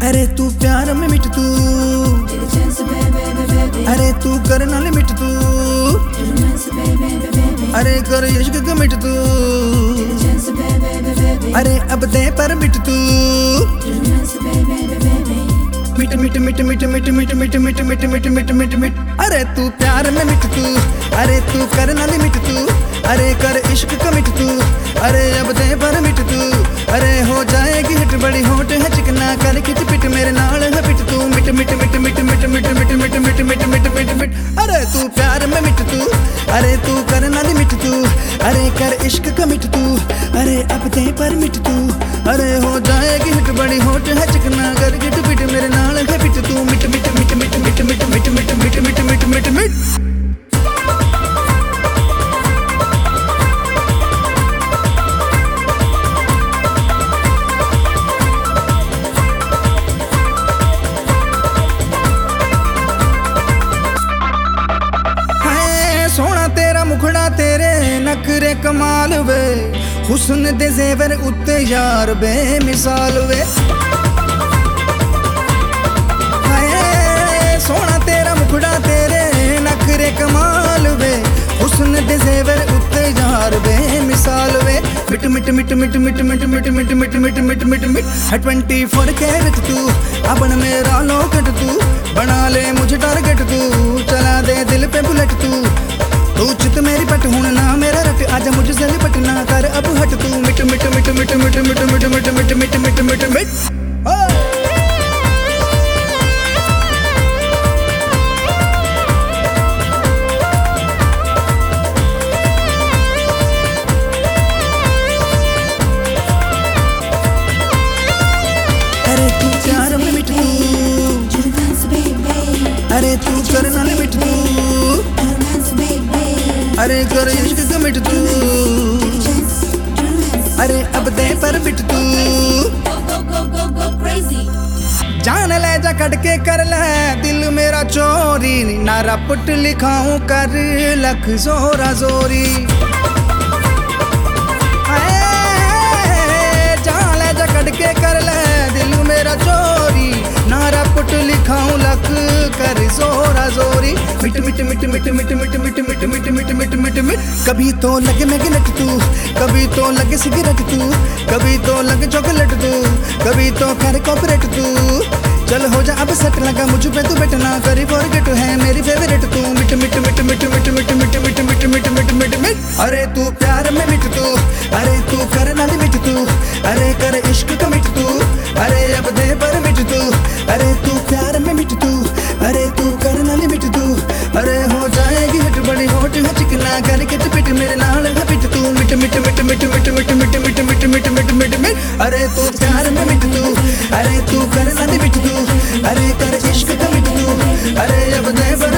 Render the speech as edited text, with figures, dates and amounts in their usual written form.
अरे तू प्यार में मिट तू, अरे तू कर ना लिमिट तू, अरे कर इश्क का मिट तू, अरे अब दे पर मिट तू। मिट मिट मिट मिट मिट मिट मिट मिट मिट मिट मिट मिट मिट अरे तू प्यार में मिट तू, अरे तू कर ना लिमिट तू, अरे कर इश्क का मिट तू, अरे अब दे पर मिट तू। अरे हो जाएगी हिट बड़ी होट है चिकना कर खिच पिट मेरे नाल है पिट तू। मिट मिट मिट मिट मिट मिट मिट मिट मिट मिट मिट मिट मिट अरे तू प्यार में मिट तू, अरे तू कर ना लिमिट तू, अरे कर इश्क का मिट तू, अरे अब दे पर मिट तू। अरे हो जाएगी हिट बड़ी होट है चिकना कर खिच पिट मेरे नाल है पिट तू। मिट मिट मिट मिट मिट मिट मिट मिट मिट मिट मिट मिट मिट सोना तेरा मुखड़ा तेरे नखरे कमाल वे, हुस्न दे जेवर उत्ते यार बेमिसाल वे। हाय सोना तेरा मुखड़ा तेरे नखरे कमाल वे, हुस्न दे जेवर उत्ते यार बेमिसाल वे। मिट मिट मिट मिट मिट मिट मिट मिट मिट मिट मिट मिट मिट 24 कैरेट तू अपन मेरा लॉकेट तू, बना ले मुझे टारगेट तू, चला दे दिल पे बुलेट तू। तू चित मेरी पट हूं ना मेरा रट, आजा मुझसे लिपट ना कर अब हट तू। मिट मिट मिट मिट मिट मिट मिट मिट मिट मिट मिट मिट मिट अरे तू प्यार में मिट तू, अरे तू कर ना लिमिट तू, अरे कर इश्क का मिट तू, अरे अब दे पर मिट तू। जान ले जा कट के कर ले दिल मेरा चोरी, नारा पुट लिखाऊं कर लख जोरा जोरी। जान ले जा कट के कर ले दिल मेरा चोरी, नारा पुट लिखाऊं लख कर जोरा जोरी। मिट मिट मिट मिट मिट मिट मिट मिट मिट मिट मिट मिट मिट कभी तो लगे मैगनेट तू, कभी तो लगे सिगरेट तू, कभी तो लगे चॉकलेट तू, कभी तो करे कॉपरेट तू। चल हो जा अब सेट लगा मुझ पे तू बैठना करी फॉरगेट है मेरी फेवरेट तू। मिट मिट मिट मिट मिट मिट मिट मिट मिट मिट मिट मिट मिट अरे तू प्यार में मिट तू, अरे तू कर ना लिमिट तू, अरे कर इश्क का मिट तू, अरे अब दे पर मिट तू। अरे तू प्यार में मिट तू, अरे तू कर ना लिमिट तू, अरे हो जाएगी हिट बड़ी होट है चिकना कर के पिट मेरे नाल है पिट तू। मिट मिट मिट मिट मिट मिट मिट मिट मिट मिट मिट मिट मिट अरे तू प्यार में मिट तू, अरे तू कर ना लिमिट तू, अरे कर इश्क का मिट तू, अरे अब दे पर